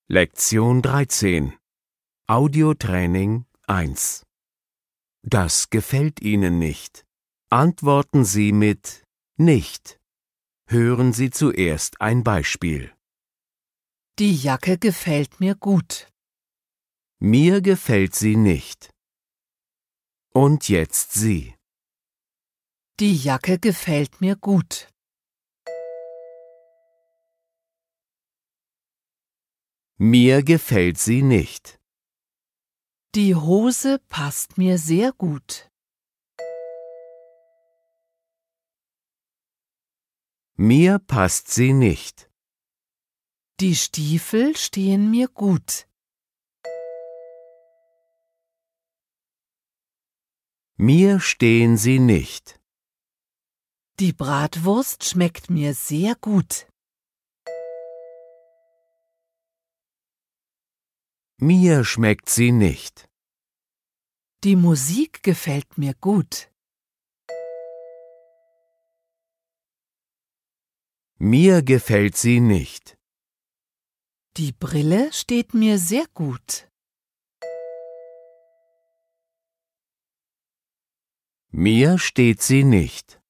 Lektion 13 Audiotraining 1 Das gefällt Ihnen nicht. Antworten Sie mit nicht. Hören Sie zuerst ein Beispiel. Die Jacke gefällt mir gut. Mir gefällt sie nicht. Und jetzt Sie. Die Jacke gefällt mir gut. Mir gefällt sie nicht. Die Hose passt mir sehr gut. Mir passt sie nicht. Die Stiefel stehen mir gut. Mir stehen sie nicht. Die Bratwurst schmeckt mir sehr gut. Mir schmeckt sie nicht. Die Musik gefällt mir gut. Mir gefällt sie nicht. Die Brille steht mir sehr gut. Mir steht sie nicht.